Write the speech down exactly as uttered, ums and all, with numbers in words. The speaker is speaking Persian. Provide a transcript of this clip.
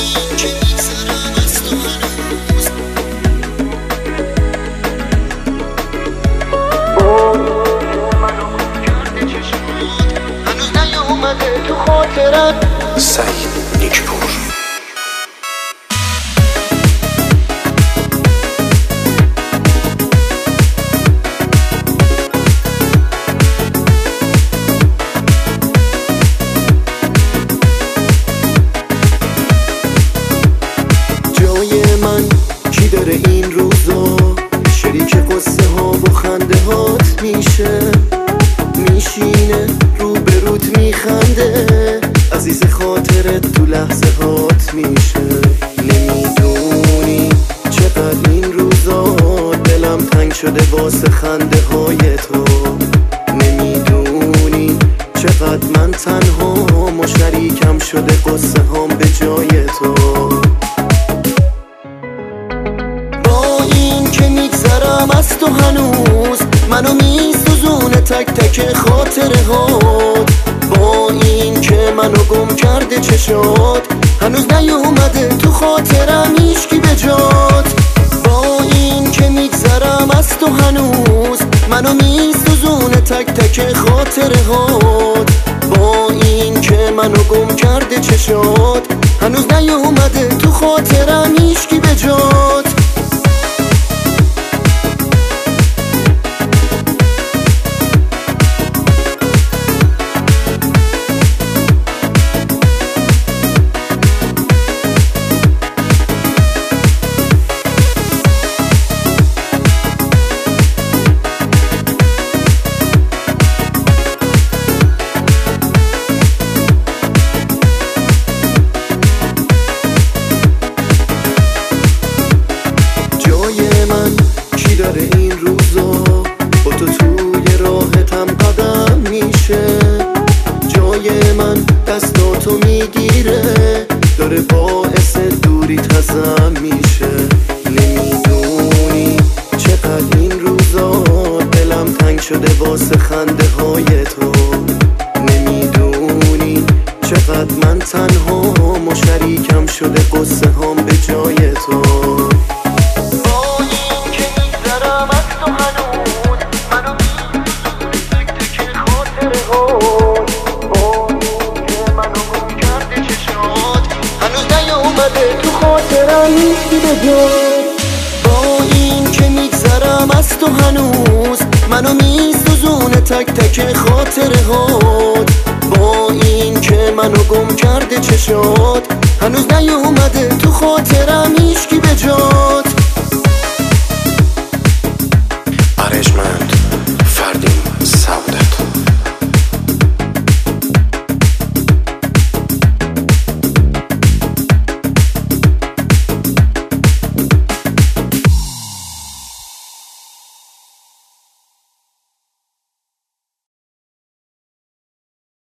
این که میگذرم از تو هنوز منو گم کرده چشمات هنوز نیومده تو خاطرم. سعید نیکپور. داره این روزا شریک قصه ها و خنده هات میشه، میشینه روبروت میخنده، عزیز خاطرت تو لحظه هات میشه. نمیدونی چقدر این روزا دلم تنگ شده واسه خنده های تو، نمیدونی چقدر من تنها و شریکم شده قصه هام به جای تو. از تو هنوز منو میسوزونه تک تک خاطره هات، با این که منو گم کرده چشات هنوز نیومده تو خاطرم هیچکی به جات. با این که میگذرم از تو هنوز منو میسوزونه تک تک خاطره هات، با این که منو گم کرده چشات هنوز نیومده تو خاطرم هیچکی به جات. کی داره این روزا با تو توی راحتم قدم میشه، جای من دستاتو میگیره داره باعث دوری تزم میشه. نمیدونی چقدر این روزا دلم تنگ شده واسه خنده های تو، نمیدونی چقدر من تنها و شریکم شده قصه هام به جای تو. تو خاطرم نیستی به جات. با این که میگذرم از تو هنوز منو میسوزونه تک تک خاطره هات، با این که منو گم کرده چشات هنوز نیومده تو خاطرم هیچکی به جات.